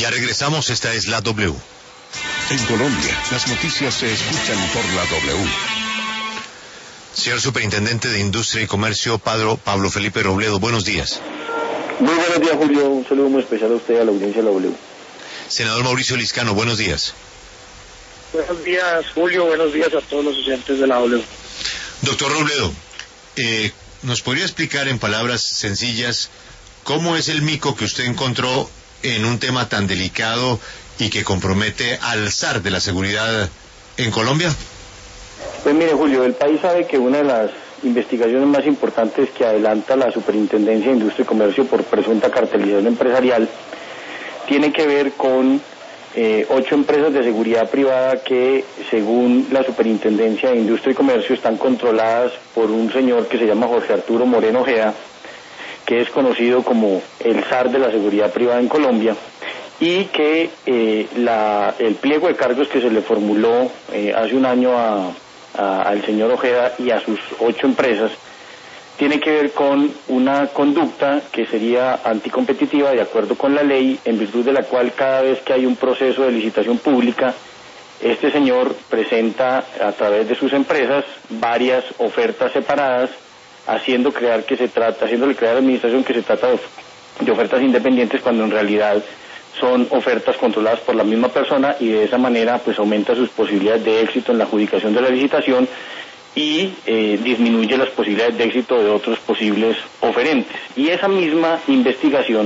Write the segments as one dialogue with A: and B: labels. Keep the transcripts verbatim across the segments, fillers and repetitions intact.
A: Ya regresamos, esta es la W.
B: En Colombia, las noticias se escuchan por la W.
A: Señor Superintendente de Industria y Comercio, Pablo, Pablo Felipe Robledo, buenos días.
C: Muy buenos días, Julio. Un saludo muy especial a usted y a la audiencia de la W.
A: Senador Mauricio Liscano, buenos días.
D: Buenos días, Julio. Buenos días a todos los oyentes de la W.
A: Doctor Robledo, eh, ¿nos podría explicar en palabras sencillas cómo es el mico que usted encontró en un tema tan delicado y que compromete al zar de la seguridad en Colombia?
C: Pues mire, Julio, el país sabe que una de las investigaciones más importantes que adelanta la Superintendencia de Industria y Comercio por presunta cartelización empresarial tiene que ver con eh, ocho empresas de seguridad privada que, según la Superintendencia de Industria y Comercio, están controladas por un señor que se llama Jorge Arturo Moreno Ojeda, que es conocido como el zar de la seguridad privada en Colombia, y que eh, la, el pliego de cargos que se le formuló eh, hace un año a, a, al señor Ojeda y a sus ocho empresas tiene que ver con una conducta que sería anticompetitiva de acuerdo con la ley, en virtud de la cual cada vez que hay un proceso de licitación pública, este señor presenta a través de sus empresas varias ofertas separadas, haciendo crear que se trata, haciéndole crear a la administración que se trata de, de ofertas independientes cuando en realidad son ofertas controladas por la misma persona, y de esa manera pues aumenta sus posibilidades de éxito en la adjudicación de la licitación y eh, disminuye las posibilidades de éxito de otros posibles oferentes. Y esa misma investigación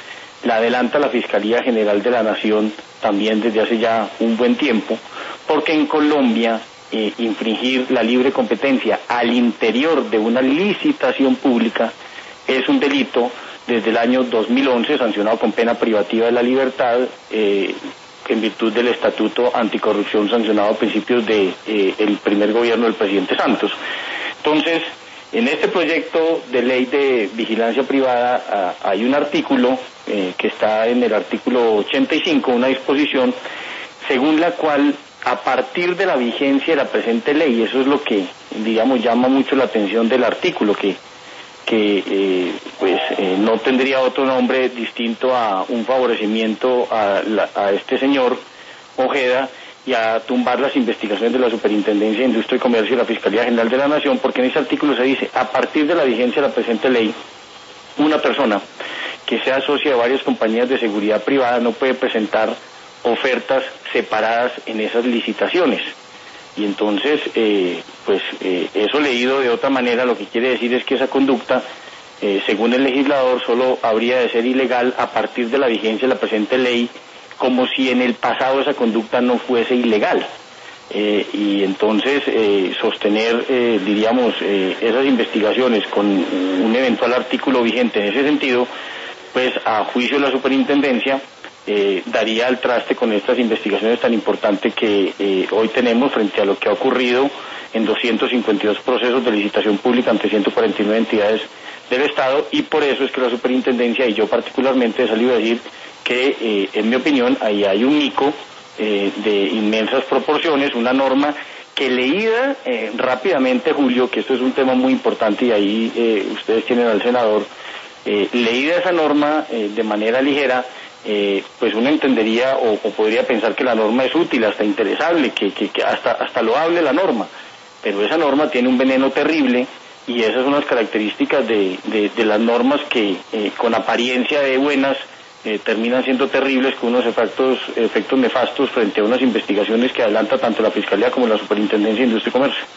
C: la adelanta la Fiscalía General de la Nación también desde hace ya un buen tiempo, porque en Colombia eh, infringir la libre competencia al interior de una licitación pública es un delito desde el año dos mil once, sancionado con pena privativa de la libertad, eh, en virtud del Estatuto Anticorrupción sancionado a principios de eh, el primer gobierno del presidente Santos. Entonces, en este proyecto de ley de vigilancia privada ah, hay un artículo eh, que está en el artículo ochenta y cinco, una disposición según la cual, a partir de la vigencia de la presente ley, eso es lo que, digamos, llama mucho la atención del artículo, que que eh, pues eh, no tendría otro nombre distinto a un favorecimiento a, la, a este señor Ojeda y a tumbar las investigaciones de la Superintendencia de Industria y Comercio y la Fiscalía General de la Nación, porque en ese artículo se dice: a partir de la vigencia de la presente ley, una persona que sea socia de varias compañías de seguridad privada no puede presentar ofertas separadas en esas licitaciones. Y entonces, eh, pues eh, eso leído de otra manera lo que quiere decir es que esa conducta, eh, según el legislador, solo habría de ser ilegal a partir de la vigencia de la presente ley, como si en el pasado esa conducta no fuese ilegal. Eh, y entonces eh, sostener, eh, diríamos, eh, esas investigaciones con un eventual artículo vigente en ese sentido, pues a juicio de la Superintendencia, Eh, daría al traste con estas investigaciones tan importantes que eh, hoy tenemos frente a lo que ha ocurrido en doscientos cincuenta y dos procesos de licitación pública ante ciento cuarenta y nueve entidades del Estado, y por eso es que la Superintendencia y yo particularmente he salido a decir que, eh, en mi opinión, ahí hay un mico eh, de inmensas proporciones, una norma que leída eh, rápidamente, Julio, que esto es un tema muy importante y ahí eh, ustedes tienen al senador, eh, leída esa norma eh, de manera ligera, Eh, pues uno entendería o, o podría pensar que la norma es útil, hasta interesable, que, que, que hasta, hasta loable la norma, pero esa norma tiene un veneno terrible, y esas son las características de, de, de las normas que eh, con apariencia de buenas eh, terminan siendo terribles, con unos efectos, efectos nefastos frente a unas investigaciones que adelanta tanto la Fiscalía como la Superintendencia de Industria y Comercio.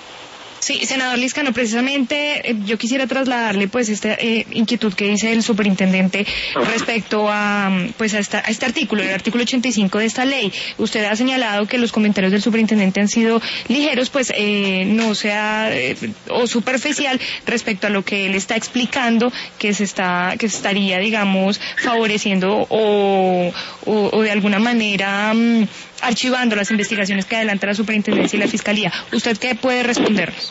E: Sí, senador Liscano, precisamente eh, yo quisiera trasladarle pues esta eh, inquietud que dice el superintendente respecto a pues a, esta, a este artículo, el artículo ochenta y cinco de esta ley. Usted ha señalado que los comentarios del superintendente han sido ligeros, pues eh, no sea eh, o superficial respecto a lo que él está explicando que se está que se estaría, digamos, favoreciendo o, o, o de alguna manera um, archivando las investigaciones que adelanta la Superintendencia y la Fiscalía. ¿Usted qué puede respondernos?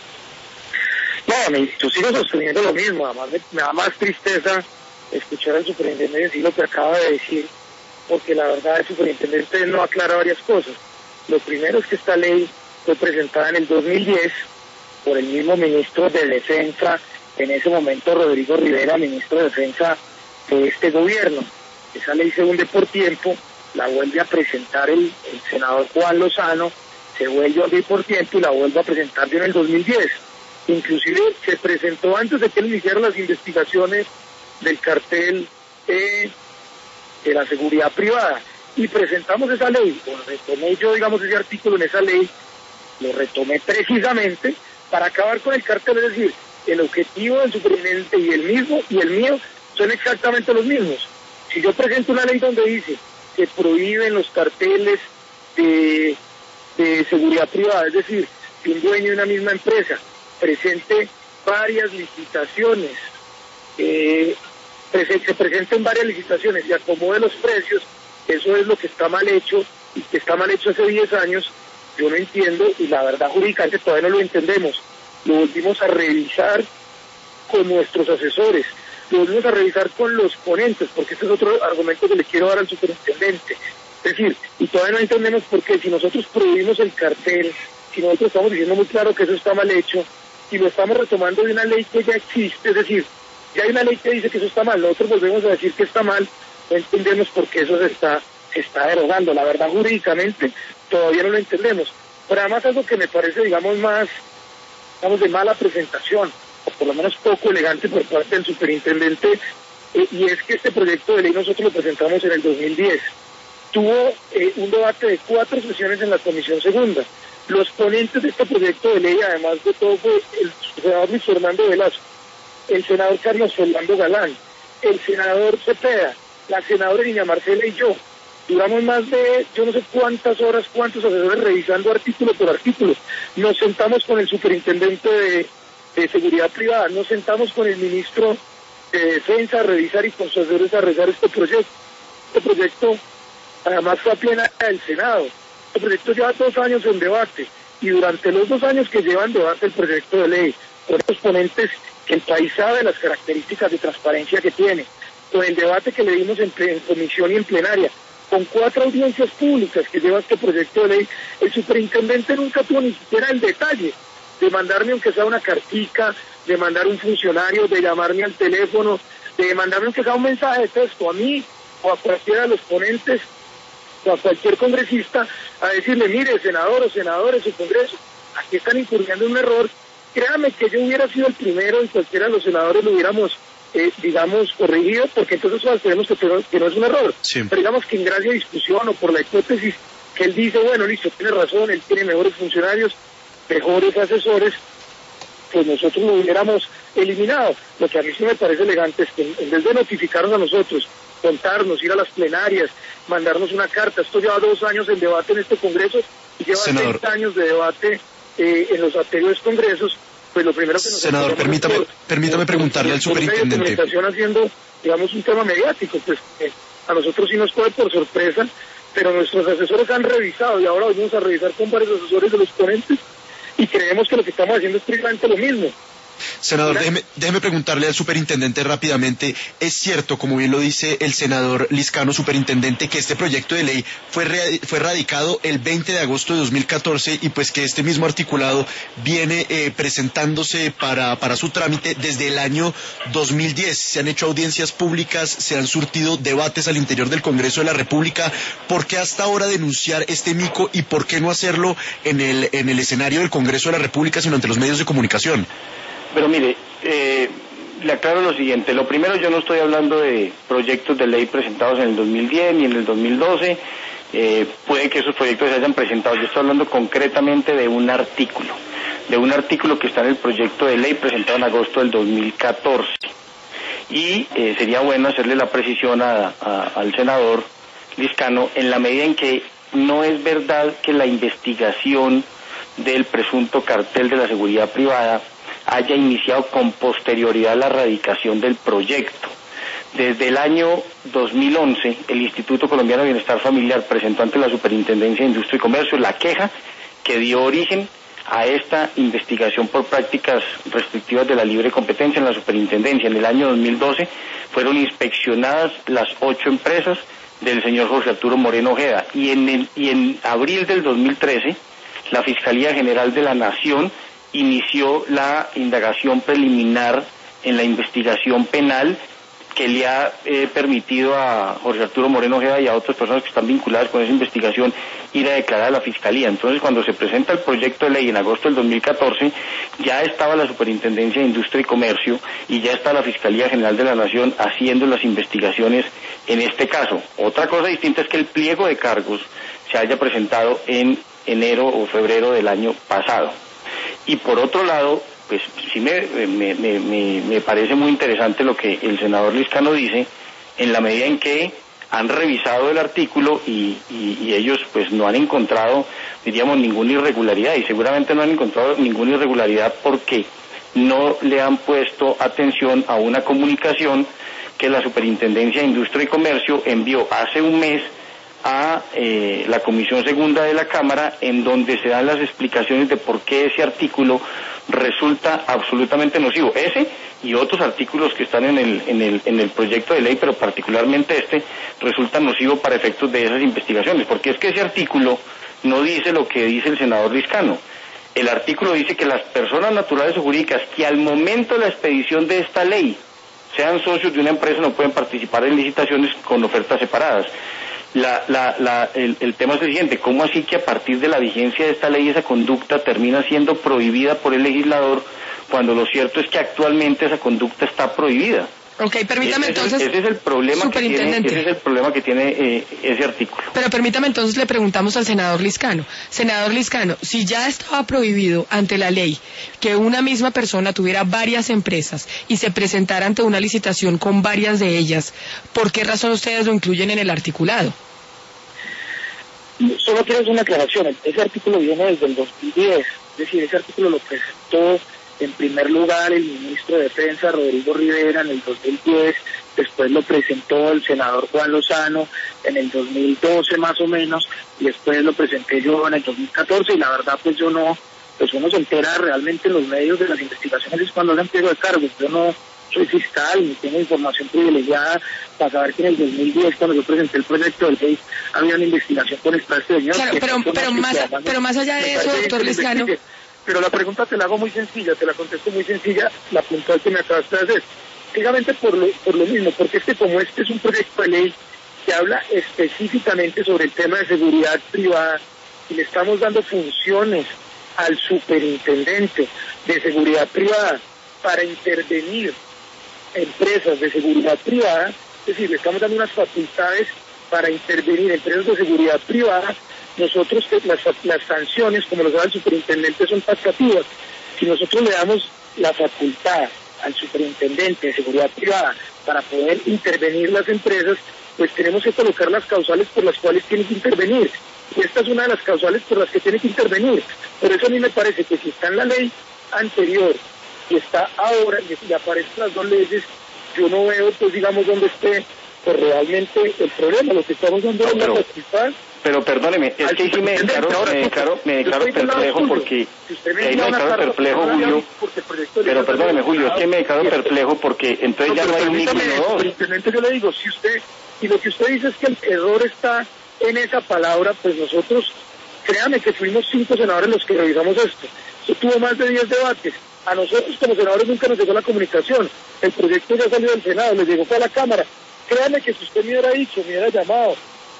D: No, yo sigo sosteniendo lo mismo. Además me, me da más tristeza escuchar al superintendente decir lo que acaba de decir, porque la verdad el superintendente no aclara varias cosas. Lo primero es que esta ley fue presentada en el dos mil diez por el mismo ministro de Defensa, en ese momento Rodrigo Rivera, ministro de Defensa de este gobierno. esa ley se hunde por tiempo, la vuelve a presentar el, el senador Juan Lozano, se vuelve a hundir por tiempo y la vuelve a presentar en el dos mil diez. Inclusive se presentó antes de que él iniciara las investigaciones del cartel eh, de la seguridad privada, y presentamos esa ley. Bueno, retomé yo, digamos, ese artículo en esa ley, lo retomé precisamente para acabar con el cartel, es decir, el objetivo del superintendente y el mismo y el mío son exactamente los mismos. Si yo presento una ley donde dice que prohíben los carteles de, de seguridad privada, es decir, que un dueño de una misma empresa presente varias licitaciones, eh, se presenten varias licitaciones y acomode los precios, eso es lo que está mal hecho, y que está mal hecho hace diez años, yo no entiendo, y la verdad jurídicamente todavía no lo entendemos. Lo volvimos a revisar con nuestros asesores, lo volvimos a revisar con los ponentes, porque este es otro argumento que le quiero dar al superintendente. Es decir, y todavía no entendemos por qué, si nosotros prohibimos el cartel, si nosotros estamos diciendo muy claro que eso está mal hecho, y lo estamos retomando de una ley que ya existe, es decir, ya hay una ley que dice que eso está mal, nosotros volvemos a decir que está mal, no entendemos por qué eso se está, se está derogando. La verdad, jurídicamente todavía no lo entendemos. Pero además algo que me parece, digamos, más, digamos, de mala presentación, o por lo menos poco elegante por parte del superintendente, eh, y es que este proyecto de ley nosotros lo presentamos en el dos mil diez. Tuvo eh, un debate de cuatro sesiones en la Comisión Segunda. Los ponentes de este proyecto de ley, además de todo, fue el senador Luis Fernando Velasco, el senador Carlos Fernando Galán, el senador Cepeda, la senadora Niña Marcela y yo. Duramos más de, yo no sé cuántas horas, cuántos asesores revisando artículo por artículo. Nos sentamos con el superintendente de, de seguridad privada, nos sentamos con el ministro de Defensa a revisar y con sus asesores a revisar este proyecto. Este proyecto además fue a plena del Senado. Este proyecto lleva dos años en debate, y durante los dos años que lleva en debate el proyecto de ley, con estos ponentes que el país sabe las características de transparencia que tiene, con el debate que le dimos en, en comisión y en plenaria, con cuatro audiencias públicas que lleva este proyecto de ley, el superintendente nunca tuvo ni siquiera el detalle de mandarme aunque sea una cartica, de mandar un funcionario, de llamarme al teléfono, de mandarme aunque sea un mensaje de texto a mí o a cualquiera de los ponentes o a cualquier congresista a decirle, mire, senador o senadores o congreso, aquí están incurriendo en un error. Créame que yo hubiera sido el primero y cualquiera de los senadores lo hubiéramos Eh, digamos, corregido, porque entonces sabemos que, que no es un error, sí. Pero digamos que en gracia de discusión o por la hipótesis que él dice, bueno, listo, tiene razón, él tiene mejores funcionarios, mejores asesores, pues nosotros lo hubiéramos eliminado. Lo que a mí sí me parece elegante es que en vez de notificarnos a nosotros, contarnos, ir a las plenarias, mandarnos una carta, esto lleva dos años en debate en este Congreso y lleva seis años de debate eh, en los anteriores congresos. Pues lo primero que nos
F: Senador, permítame, por, permítame por, preguntarle por, al superintendente.
D: Por comunicación haciendo, digamos, un tema mediático, pues eh, a nosotros sí nos coge por sorpresa, pero nuestros asesores han revisado y ahora vamos a revisar con varios asesores de los ponentes y creemos que lo que estamos haciendo es precisamente lo mismo.
F: Senador, déjeme, déjeme preguntarle al superintendente rápidamente, ¿es cierto, como bien lo dice el senador Liscano, superintendente, que este proyecto de ley fue, re, fue radicado el veinte de agosto de dos mil catorce y pues que este mismo articulado viene eh, presentándose para, para su trámite desde el año dos mil diez? Se han hecho audiencias públicas, se han surtido debates al interior del Congreso de la República. ¿Por qué hasta ahora denunciar este mico y por qué no hacerlo en el, en el escenario del Congreso de la República, sino ante los medios de comunicación?
C: Pero mire, eh, le aclaro lo siguiente. Lo primero, yo no estoy hablando de proyectos de ley presentados en el dos mil diez ni en el dos mil doce. Eh, puede que esos proyectos se hayan presentado. Yo estoy hablando concretamente de un artículo, de un artículo que está en el proyecto de ley presentado en agosto del dos mil catorce. Y eh, sería bueno hacerle la precisión a, a, al senador Liscano, en la medida en que no es verdad que la investigación del presunto cartel de la seguridad privada haya iniciado con posterioridad a la radicación del proyecto. Desde el año dos mil once, el Instituto Colombiano de Bienestar Familiar presentó ante la Superintendencia de Industria y Comercio la queja que dio origen a esta investigación por prácticas restrictivas de la libre competencia en la Superintendencia. En el año dos mil doce fueron inspeccionadas las ocho empresas del señor Jorge Arturo Moreno Ojeda, y en, el, y en abril del dos mil trece la Fiscalía General de la Nación inició la indagación preliminar en la investigación penal que le ha eh, permitido a Jorge Arturo Moreno Ojeda y a otras personas que están vinculadas con esa investigación ir a declarar a la Fiscalía. Entonces, cuando se presenta el proyecto de ley en agosto del dos mil catorce, ya estaba la Superintendencia de Industria y Comercio y ya está la Fiscalía General de la Nación haciendo las investigaciones en este caso. Otra cosa distinta es que el pliego de cargos se haya presentado en enero o febrero del año pasado. Y por otro lado, pues sí me, me, me, me parece muy interesante lo que el senador Liscano dice, en la medida en que han revisado el artículo y, y, y ellos pues no han encontrado, diríamos, ninguna irregularidad, y seguramente no han encontrado ninguna irregularidad porque no le han puesto atención a una comunicación que la Superintendencia de Industria y Comercio envió hace un mes a eh, la Comisión Segunda de la Cámara, en donde se dan las explicaciones de por qué ese artículo resulta absolutamente nocivo. Ese y otros artículos que están en el, en el, en el proyecto de ley, pero particularmente este, resulta nocivo para efectos de esas investigaciones, porque es que ese artículo no dice lo que dice el senador Liscano. El artículo dice que las personas naturales o jurídicas que al momento de la expedición de esta ley sean socios de una empresa no pueden participar en licitaciones con ofertas separadas. La, la, la, el, el tema es el siguiente: ¿cómo así que a partir de la vigencia de esta ley esa conducta termina siendo prohibida por el legislador, cuando lo cierto es que actualmente esa conducta está prohibida?
G: Ok, permítame
C: ese,
G: entonces,
C: ese es el problema que tiene, ese es el problema que tiene eh, ese artículo.
G: Pero permítame entonces, le preguntamos al senador Liscano. Senador Liscano, si ya estaba prohibido ante la ley que una misma persona tuviera varias empresas y se presentara ante una licitación con varias de ellas, ¿por qué razón ustedes lo incluyen en el articulado?
D: Solo quiero hacer una aclaración. Ese artículo viene desde el dos mil diez, es decir, ese artículo lo presentó en primer lugar el ministro de Defensa, Rodrigo Rivera, en el dos mil diez, después lo presentó el senador Juan Lozano en el dos mil doce más o menos, y después lo presenté yo en el dos mil catorce, y la verdad pues yo no, pues uno se entera realmente en los medios de las investigaciones es cuando hacen pliego de cargos. Yo no soy fiscal ni tengo información privilegiada para saber que en el dos mil diez, cuando yo presenté el proyecto de ley, había una investigación con este señor.
G: Claro, pero, pero, más, pero más allá de eso, doctor Liscano...
D: Pero la pregunta te la hago muy sencilla, te la contesto muy sencilla, la puntual que me acabaste de hacer. Fíjate por lo, por lo mismo, porque es que como este es un proyecto de ley que habla específicamente sobre el tema de seguridad privada y le estamos dando funciones al superintendente de seguridad privada para intervenir empresas de seguridad privada, es decir, le estamos dando unas facultades para intervenir empresas de seguridad privada. Nosotros, las, las sanciones, como lo sabe el superintendente, son taxativas. Si nosotros le damos la facultad al superintendente de seguridad privada para poder intervenir las empresas, pues tenemos que colocar las causales por las cuales tiene que intervenir. Y esta es una de las causales por las que tiene que intervenir. Por eso a mí me parece que si está en la ley anterior y está ahora, y aparecen las dos leyes, yo no veo, pues digamos, dónde esté pues realmente el problema. Lo que estamos dando es la facultad.
C: Pero perdóneme, es que sí me declaro, me declaro, me declaro perplejo porque, me declaro perplejo, Julio, pero perdóneme, Julio, es que me declaro perplejo porque entonces ya no hay un mínimo dos.
D: Yo le digo, si usted, y lo que usted dice es que el error está en esa palabra, pues nosotros, créame que fuimos cinco senadores los que revisamos esto. Esto tuvo más de diez debates. A nosotros como senadores nunca nos llegó la comunicación. El proyecto ya salió del Senado, nos llegó a la Cámara. Créame que si usted me hubiera dicho, me hubiera llamado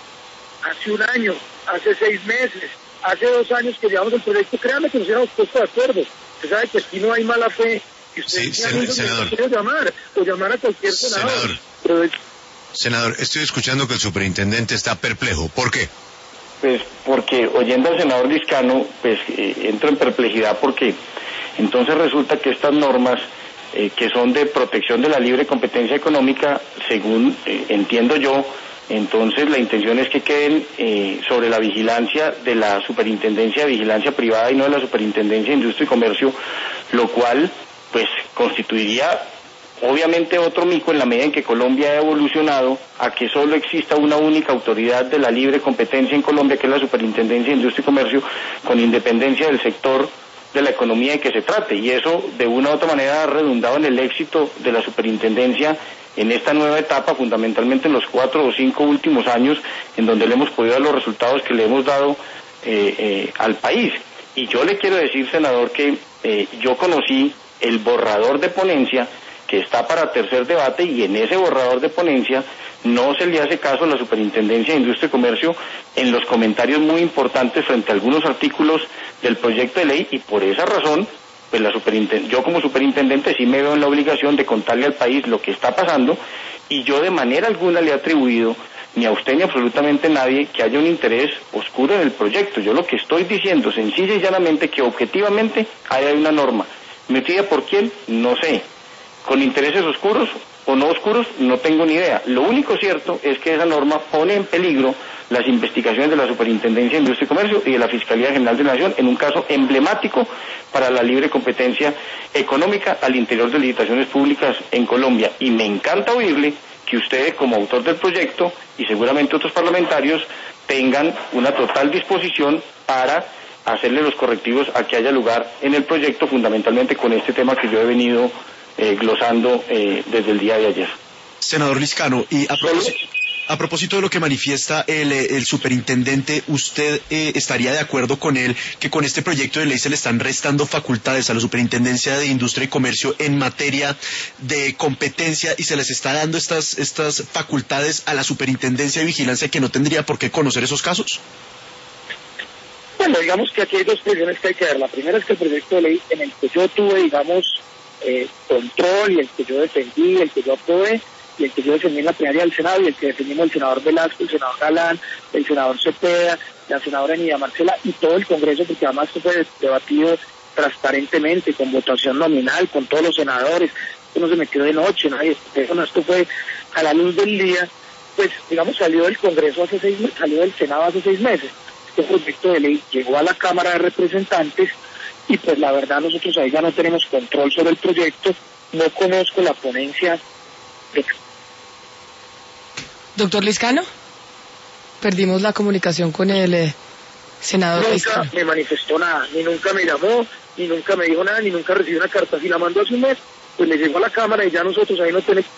D: hace un año, hace seis meses, hace dos años que llevamos el proyecto, créame que nos hubiéramos puesto de acuerdo. Usted sabe que aquí no hay mala fe. Que usted
A: sí, sen senador.
D: Quiere llamar, o llamar a cualquier senador.
A: Senador.
D: Pero es...
A: senador, estoy escuchando que el superintendente está perplejo. ¿Por qué?
C: Pues porque oyendo al senador Liscano, pues eh, entro en perplejidad porque entonces resulta que estas normas eh, que son de protección de la libre competencia económica, según eh, entiendo yo, entonces la intención es que queden eh, sobre la vigilancia de la Superintendencia de Vigilancia Privada y no de la Superintendencia de Industria y Comercio, lo cual pues constituiría obviamente otro mico en la medida en que Colombia ha evolucionado a que solo exista una única autoridad de la libre competencia en Colombia, que es la Superintendencia de Industria y Comercio, con independencia del sector de la economía de que se trate, y eso de una u otra manera ha redundado en el éxito de la superintendencia en esta nueva etapa, fundamentalmente en los cuatro o cinco últimos años, en donde le hemos podido dar los resultados que le hemos dado eh, eh, al país. Y yo le quiero decir, senador, que eh, yo conocí el borrador de ponencia que está para tercer debate, y en ese borrador de ponencia no se le hace caso a la Superintendencia de Industria y Comercio en los comentarios muy importantes frente a algunos artículos del proyecto de ley, y por esa razón, pues la superinten- yo como superintendente sí me veo en la obligación de contarle al país lo que está pasando, y yo de manera alguna le he atribuido ni a usted ni a absolutamente nadie que haya un interés oscuro en el proyecto. Yo lo que estoy diciendo sencilla y llanamente que objetivamente hay una norma. ¿Metida por quién? No sé. ¿Con intereses oscuros o no oscuros? No tengo ni idea. Lo único cierto es que esa norma pone en peligro las investigaciones de la Superintendencia de Industria y Comercio y de la Fiscalía General de la Nación en un caso emblemático para la libre competencia económica al interior de licitaciones públicas en Colombia. Y me encanta oírle que usted, como autor del proyecto, y seguramente otros parlamentarios, tengan una total disposición para hacerle los correctivos a que haya lugar en el proyecto, fundamentalmente con este tema que yo he venido eh, glosando eh, desde el día de ayer.
F: Senador Liscano, y a propósito, a propósito de lo que manifiesta el, el superintendente, ¿usted eh, estaría de acuerdo con él que con este proyecto de ley se le están restando facultades a la Superintendencia de Industria y Comercio en materia de competencia y se les está dando estas, estas facultades a la Superintendencia de Vigilancia que no tendría por qué conocer esos casos?
D: Bueno, digamos que aquí hay dos cuestiones que hay que ver. La primera es que el proyecto de ley en el que yo tuve, digamos, eh, control, y el que yo defendí, el que yo aprobé, y el que yo defendí en la plenaria del Senado, y el que defendimos el senador Velasco, el senador Galán, el senador Cepeda, la senadora Nidia Marcela y todo el Congreso, porque además esto fue debatido transparentemente, con votación nominal, con todos los senadores. Esto no se metió de noche, nadie, no, esto fue a la luz del día. Pues, digamos, salió del Congreso hace seis meses, salió del Senado hace seis meses. Este proyecto de ley llegó a la Cámara de Representantes y pues la verdad nosotros ahí ya no tenemos control sobre el proyecto. No conozco la ponencia de...
G: Doctor Liscano, perdimos la comunicación con el eh, senador
D: Nunca
G: Liscano.
D: me manifestó nada, ni nunca me llamó, ni nunca me dijo nada, ni nunca recibí una carta. Si la mandó hace un mes, pues le llegó a la Cámara y ya nosotros ahí no tenemos...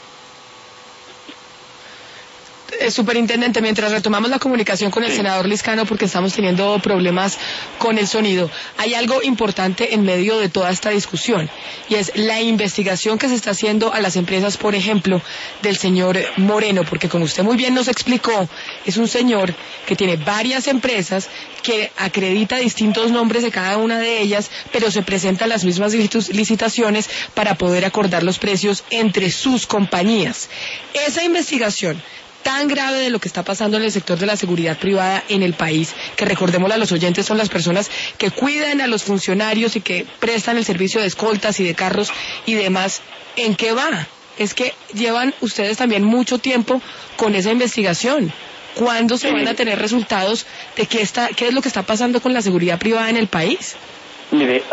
G: Eh, superintendente, mientras retomamos la comunicación con el senador Liscano, porque estamos teniendo problemas con el sonido, hay algo importante en medio de toda esta discusión, y es la investigación que se está haciendo a las empresas, por ejemplo, del señor Moreno, porque como usted muy bien nos explicó, es un señor que tiene varias empresas, que acredita distintos nombres de cada una de ellas, pero se presentan las mismas licitaciones para poder acordar los precios entre sus compañías. Esa investigación tan grave de lo que está pasando en el sector de la seguridad privada en el país, que recordémosle a los oyentes, son las personas que cuidan a los funcionarios y que prestan el servicio de escoltas y de carros y demás, ¿en qué va? Es que llevan ustedes también mucho tiempo con esa investigación. ¿Cuándo se van a tener resultados de qué está, qué es lo que está pasando con la seguridad privada en el país?
C: Mire,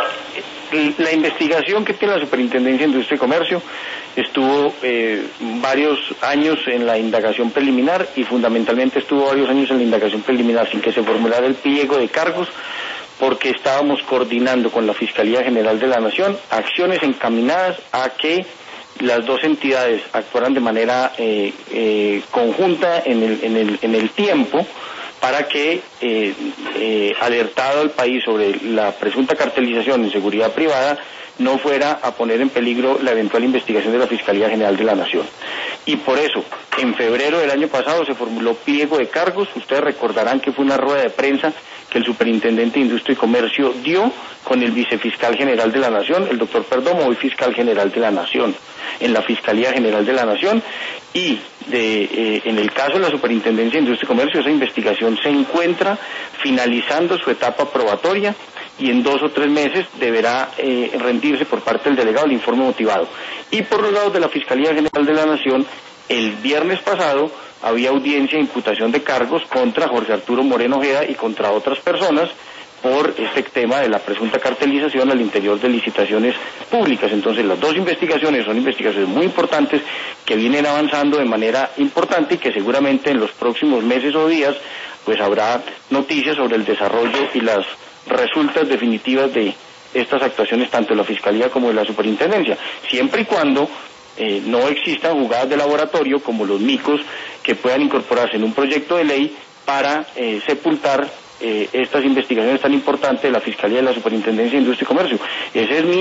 C: la investigación que tiene la Superintendencia de Industria y Comercio estuvo eh, varios años en la indagación preliminar, y fundamentalmente estuvo varios años en la indagación preliminar sin que se formulara el pliego de cargos, porque estábamos coordinando con la Fiscalía General de la Nación acciones encaminadas a que las dos entidades actuaran de manera eh, eh, conjunta en el, en el, en el tiempo, para que, eh, eh, alertado al país sobre la presunta cartelización en seguridad privada, no fuera a poner en peligro la eventual investigación de la Fiscalía General de la Nación. Y por eso, en febrero del año pasado se formuló pliego de cargos. Ustedes recordarán que fue una rueda de prensa que el superintendente de Industria y Comercio dio con el vicefiscal general de la Nación, el doctor Perdomo, hoy fiscal general de la Nación, en la Fiscalía General de la Nación, y de, eh, en el caso de la Superintendencia de Industria y Comercio, esa investigación se encuentra finalizando su etapa probatoria, y en dos o tres meses deberá eh, rendirse por parte del delegado el informe motivado. Y por los lados de la Fiscalía General de la Nación, el viernes pasado había audiencia de imputación de cargos contra Jorge Arturo Moreno Ojeda y contra otras personas por este tema de la presunta cartelización al interior de licitaciones públicas. Entonces, las dos investigaciones son investigaciones muy importantes que vienen avanzando de manera importante y que seguramente en los próximos meses o días pues habrá noticias sobre el desarrollo y las resultas definitivas de estas actuaciones tanto de la Fiscalía como de la Superintendencia, siempre y cuando eh, no existan jugadas de laboratorio como los micos que puedan incorporarse en un proyecto de ley para eh, sepultar eh, estas investigaciones tan importantes de la Fiscalía y de la Superintendencia de Industria y Comercio. Ese es mi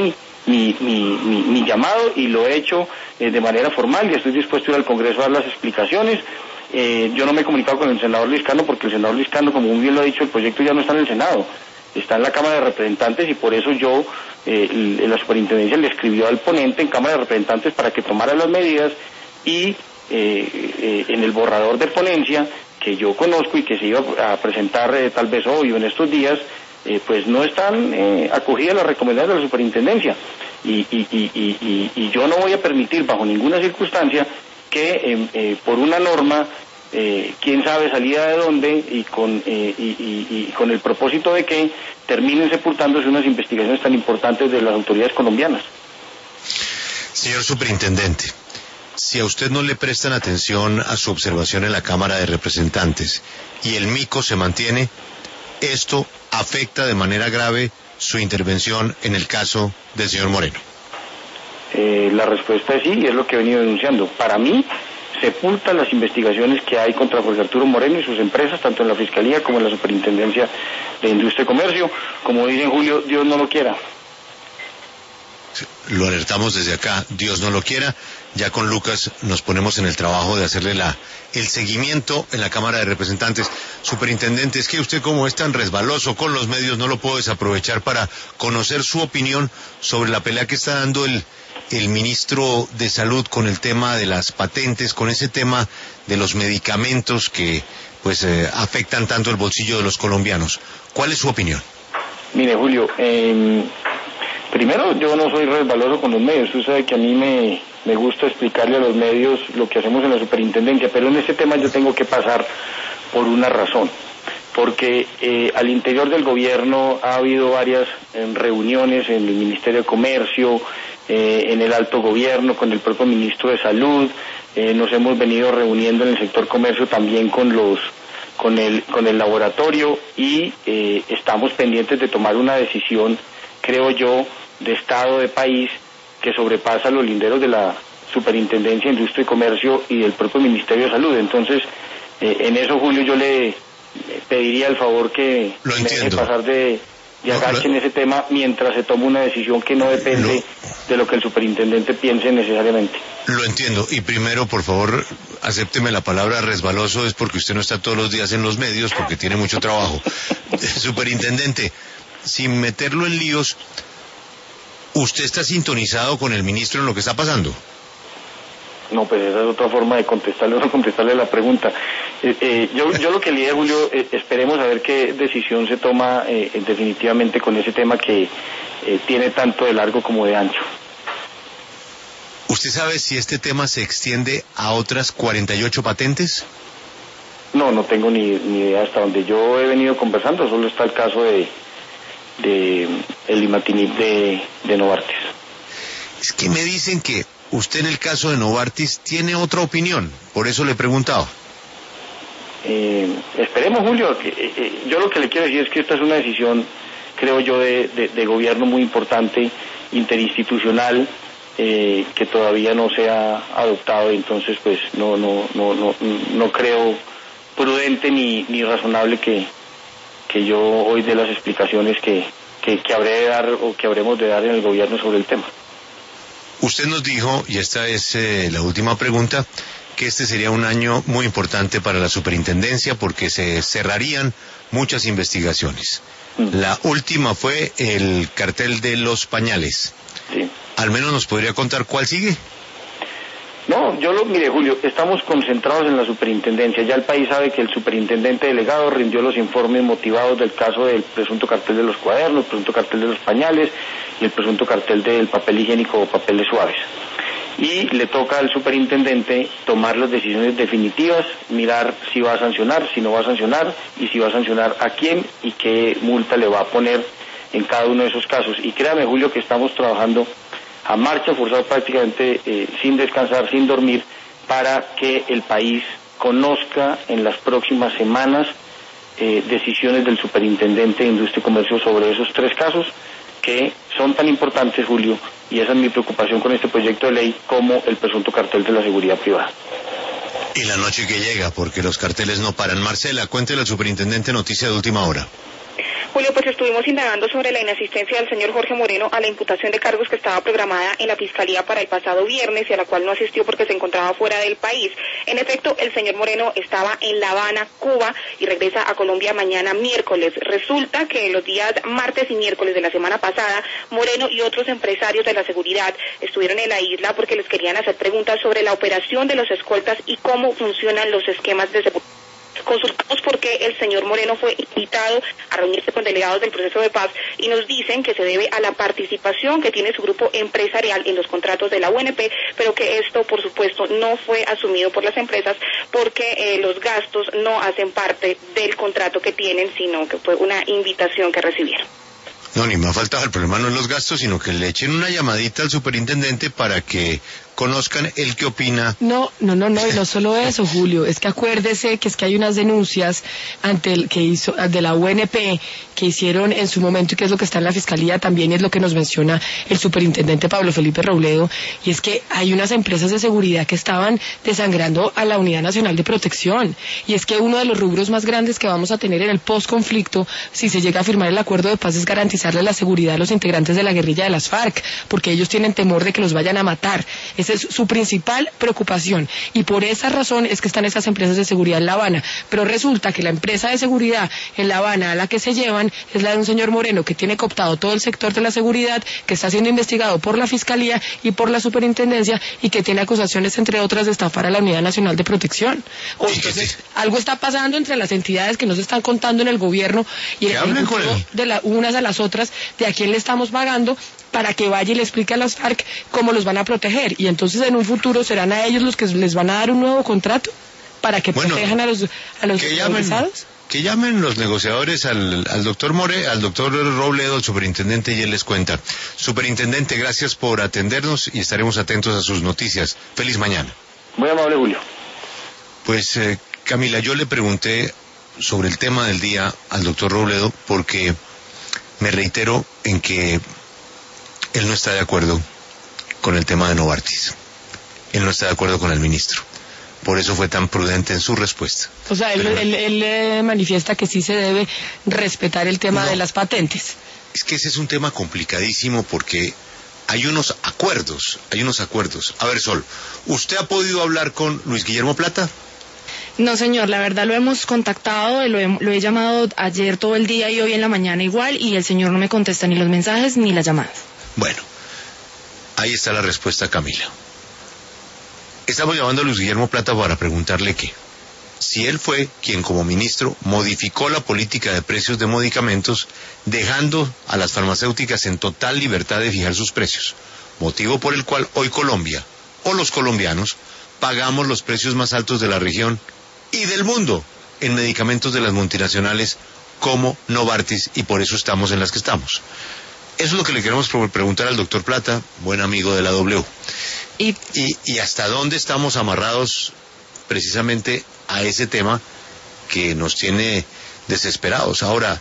C: mi, mi, mi, mi llamado y lo he hecho eh, de manera formal y estoy dispuesto a ir al Congreso a dar las explicaciones. Eh, yo no me he comunicado con el senador Liscano porque el senador Liscano, como muy bien lo ha dicho, el proyecto ya no está en el Senado, está en la Cámara de Representantes y por eso yo, eh, la superintendencia le escribió al ponente en Cámara de Representantes para que tomara las medidas y eh, eh, en el borrador de ponencia que yo conozco y que se iba a presentar eh, tal vez hoy o en estos días, eh, pues no están eh, acogidas las recomendaciones de la superintendencia y, y, y, y, y yo no voy a permitir bajo ninguna circunstancia que eh, eh, por una norma, eh, quién sabe salida de dónde y con, eh, y, y, y con el propósito de que terminen sepultándose unas investigaciones tan importantes de las autoridades colombianas.
A: Señor superintendente, si a usted no le prestan atención a su observación en la Cámara de Representantes y el mico se mantiene, esto afecta de manera grave su intervención en el caso del señor Moreno.
C: Eh, la respuesta es sí, y es lo que he venido denunciando. Para mí, sepulta las investigaciones que hay contra Jorge Arturo Moreno y sus empresas, tanto en la Fiscalía como en la Superintendencia de Industria y Comercio. Como dice Julio, Dios no lo quiera.
A: Lo alertamos desde acá, Dios no lo quiera. Ya con Lucas nos ponemos en el trabajo de hacerle la el seguimiento en la Cámara de Representantes. Superintendente, es que usted como es tan resbaloso con los medios, no lo puedo desaprovechar para conocer su opinión sobre la pelea que está dando el, el ministro de Salud con el tema de las patentes, con ese tema de los medicamentos que pues eh, afectan tanto el bolsillo de los colombianos. ¿Cuál es su opinión?
C: Mire, Julio, eh, primero yo no soy resbaloso con los medios. Usted sabe que a mí me, me gusta explicarle a los medios lo que hacemos en la superintendencia, pero en este tema yo tengo que pasar por una razón, porque eh, al interior del gobierno ha habido varias eh, reuniones en el Ministerio de Comercio, eh, en el alto gobierno, con el propio ministro de Salud, eh, nos hemos venido reuniendo en el sector comercio también con los con el con el laboratorio y eh, estamos pendientes de tomar una decisión, creo yo, de Estado, de país, que sobrepasa los linderos de la Superintendencia de Industria y Comercio y del propio Ministerio de Salud. Entonces, eh, en eso, Julio, yo le pediría el favor que
A: lo
C: me deje
A: entiendo.
C: pasar de, de
A: No,
C: agache
A: lo-
C: en ese tema mientras se toma una decisión que no depende
A: Lo-
C: de lo que el superintendente piense necesariamente.
A: Lo entiendo. Y primero, por favor, acépteme la palabra resbaloso, es porque usted no está todos los días en los medios, porque tiene mucho trabajo. Superintendente, sin meterlo en líos, ¿usted está sintonizado con el ministro en lo que está pasando?
C: No, pues esa es otra forma de contestarle, no contestarle la pregunta. Eh, eh, yo, yo lo que le diría, Julio, eh, esperemos a ver qué decisión se toma eh, definitivamente con ese tema que eh, tiene tanto de largo como de ancho.
A: ¿Usted sabe si este tema se extiende a otras cuarenta y ocho patentes?
C: No, no tengo ni, ni idea. Hasta donde yo he venido conversando, solo está el caso de, de el imatinib de, de Novartis.
A: Es que me dicen que usted en el caso de Novartis tiene otra opinión, por eso le preguntaba.
C: Eh, esperemos, Julio, que, eh, eh, yo lo que le quiero decir es que esta es una decisión, creo yo, de, de, de gobierno muy importante, interinstitucional, eh, que todavía no se ha adoptado, y entonces pues no no no no no creo prudente ni, ni razonable que, que yo hoy dé las explicaciones que, que, que habré de dar o que habremos de dar en el gobierno sobre el tema.
A: Usted nos dijo, y esta es eh, la última pregunta, que este sería un año muy importante para la superintendencia porque se cerrarían muchas investigaciones.
C: Mm.
A: La última fue el cartel de los pañales.
C: Sí.
A: Al menos nos podría contar cuál sigue.
C: No, yo lo, mire, Julio, estamos concentrados en la superintendencia. Ya el país sabe que el superintendente delegado rindió los informes motivados del caso del presunto cartel de los cuadernos, el presunto cartel de los pañales y el presunto cartel del papel higiénico o papeles suaves. Y le toca al superintendente tomar las decisiones definitivas, mirar si va a sancionar, si no va a sancionar, y si va a sancionar a quién y qué multa le va a poner en cada uno de esos casos. Y créame, Julio, que estamos trabajando a marcha forzada prácticamente eh, sin descansar, sin dormir, para que el país conozca en las próximas semanas eh, decisiones del superintendente de Industria y Comercio sobre esos tres casos que son tan importantes, Julio, y esa es mi preocupación con este proyecto de ley, como el presunto cartel de la seguridad privada.
A: Y la noche que llega, porque los carteles no paran. Marcela, cuéntele al superintendente noticia de última hora.
H: Julio, pues estuvimos indagando sobre la inasistencia del señor Jorge Moreno a la imputación de cargos que estaba programada en la Fiscalía para el pasado viernes y a la cual no asistió porque se encontraba fuera del país. En efecto, el señor Moreno estaba en La Habana, Cuba, y regresa a Colombia mañana miércoles. Resulta que los días martes y miércoles de la semana pasada, Moreno y otros empresarios de la seguridad estuvieron en la isla porque les querían hacer preguntas sobre la operación de los escoltas y cómo funcionan los esquemas de seguridad. Consultamos por qué el señor Moreno fue invitado a reunirse con delegados del proceso de paz y nos dicen que se debe a la participación que tiene su grupo empresarial en los contratos de la U N P, pero que esto, por supuesto, no fue asumido por las empresas porque eh, los gastos no hacen parte del contrato que tienen, sino que fue una invitación que recibieron.
A: No, ni me ha faltado. El problema no es los gastos, sino que le echen una llamadita al superintendente para que conozcan el que opina.
G: No, no, no, no, y no solo eso, Julio, es que acuérdese que es que hay unas denuncias ante el que hizo de la U N P que hicieron en su momento y que es lo que está en la fiscalía también, es lo que nos menciona el superintendente Pablo Felipe Robledo, y es que hay unas empresas de seguridad que estaban desangrando a la Unidad Nacional de Protección, y es que uno de los rubros más grandes que vamos a tener en el post-conflicto, si se llega a firmar el acuerdo de paz, es garantizarle la seguridad a los integrantes de la guerrilla de las FARC, porque ellos tienen temor de que los vayan a matar. Esa es su principal preocupación, y por esa razón es que están esas empresas de seguridad en La Habana. Pero resulta que la empresa de seguridad en La Habana a la que se llevan es la de un señor Moreno que tiene cooptado todo el sector de la seguridad, que está siendo investigado por la Fiscalía y por la Superintendencia, y que tiene acusaciones, entre otras, de estafar a la Unidad Nacional de Protección. O entonces, algo está pasando entre las entidades que no se están contando en el gobierno y en el grupo de la, unas a las otras, de a quién le estamos pagando para que vaya y le explique a las FARC cómo los van a proteger, y entonces en un futuro serán a ellos los que les van a dar un nuevo contrato para que bueno, protejan a los a los organizados.
A: Que llamen los negociadores al, al doctor More, al doctor Robledo, el superintendente, y él les cuenta. Superintendente, gracias por atendernos y estaremos atentos a sus noticias. Feliz mañana.
C: Muy amable, Julio.
A: Pues, eh, Camila, yo le pregunté sobre el tema del día al doctor Robledo porque me reitero en que él no está de acuerdo con el tema de Novartis. Él no está de acuerdo con el ministro. Por eso fue tan prudente en su respuesta.
G: O sea, él, Pero, él, él eh, manifiesta que sí se debe respetar el tema no, de las patentes.
A: Es que ese es un tema complicadísimo porque hay unos acuerdos, hay unos acuerdos. A ver, Sol, ¿usted ha podido hablar con Luis Guillermo Plata?
E: No, señor, la verdad lo hemos contactado, lo he, lo he llamado ayer todo el día y hoy en la mañana igual, y el señor no me contesta ni los mensajes ni las llamadas.
A: Bueno, ahí está la respuesta, Camila. Estamos llamando a Luis Guillermo Plata para preguntarle que si él fue quien como ministro modificó la política de precios de medicamentos, dejando a las farmacéuticas en total libertad de fijar sus precios, motivo por el cual hoy Colombia, o los colombianos, pagamos los precios más altos de la región y del mundo en medicamentos de las multinacionales como Novartis, y por eso estamos en las que estamos. Eso es lo que le queremos preguntar al doctor Plata, buen amigo de la W. Y, y, y hasta dónde estamos amarrados precisamente a ese tema que nos tiene desesperados. Ahora,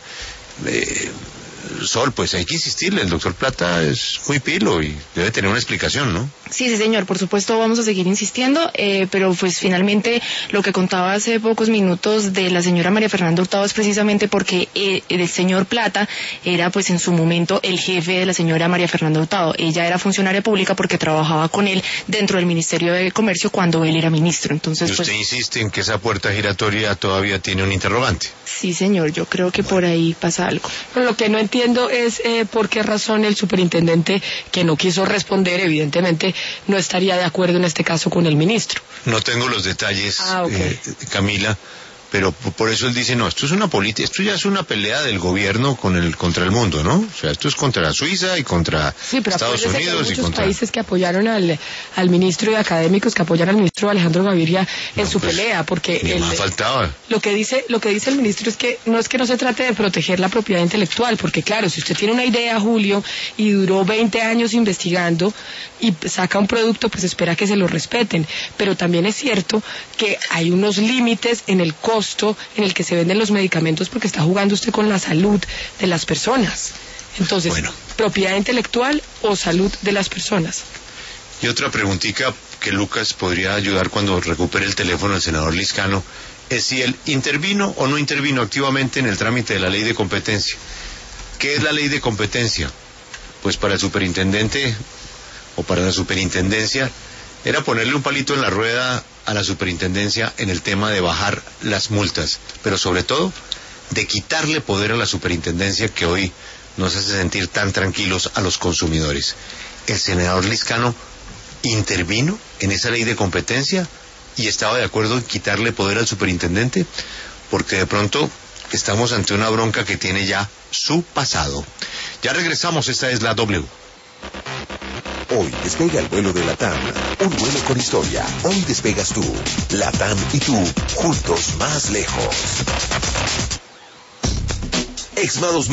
A: eh, Sol, pues hay que insistirle, el doctor Plata es muy pilo y debe tener una explicación, ¿no?
E: Sí, sí, señor, por supuesto vamos a seguir insistiendo, eh, pero pues finalmente lo que contaba hace pocos minutos de la señora María Fernanda Hurtado es precisamente porque eh, el señor Plata era pues en su momento el jefe de la señora María Fernanda Hurtado. Ella era funcionaria pública porque trabajaba con él dentro del Ministerio de Comercio cuando él era ministro. Entonces,
A: ¿y usted
E: pues,
A: insiste en que esa puerta giratoria todavía tiene un interrogante?
E: Sí, señor, yo creo que bueno, por ahí pasa algo.
G: Pero lo que no entiendo es eh, por qué razón el superintendente, que no quiso responder, evidentemente no estaría de acuerdo en este caso con el ministro.
A: No tengo los detalles,
G: ah, okay.
A: eh, Camila, pero por eso él dice, no, esto es una política, esto ya es una pelea del gobierno con el contra el mundo, ¿no? O sea, esto es contra Suiza y contra
G: sí, pero
A: Estados Unidos
G: que hay muchos
A: y contra
G: países que apoyaron al, al ministro y académicos que apoyaron al ministro Alejandro Gaviria en no, su pues, pelea, porque
A: ni
G: el,
A: más faltaba.
G: Lo que dice, lo que dice el ministro es que no es que no se trate de proteger la propiedad intelectual, porque claro, si usted tiene una idea, Julio, y duró veinte años investigando y saca un producto, pues espera que se lo respeten, pero también es cierto que hay unos límites en el costo en el que se venden los medicamentos, porque está jugando usted con la salud de las personas. Entonces, bueno, propiedad intelectual o salud de las personas.
A: Y otra preguntita que Lucas podría ayudar cuando recupere el teléfono del senador Liscano es si él intervino o no intervino activamente en el trámite de la ley de competencia. ¿Qué es la ley de competencia? Pues para el superintendente o para la superintendencia era ponerle un palito en la rueda a la superintendencia en el tema de bajar las multas, pero sobre todo de quitarle poder a la superintendencia que hoy nos hace sentir tan tranquilos a los consumidores. El senador Lizcano intervino en esa ley de competencia y estaba de acuerdo en quitarle poder al superintendente, porque de pronto estamos ante una bronca que tiene ya su pasado. Ya regresamos, esta es la W.
I: Hoy despega el vuelo de LATAM, un vuelo con historia. Hoy despegas tú, LATAM y tú, juntos más lejos. Exma dos mil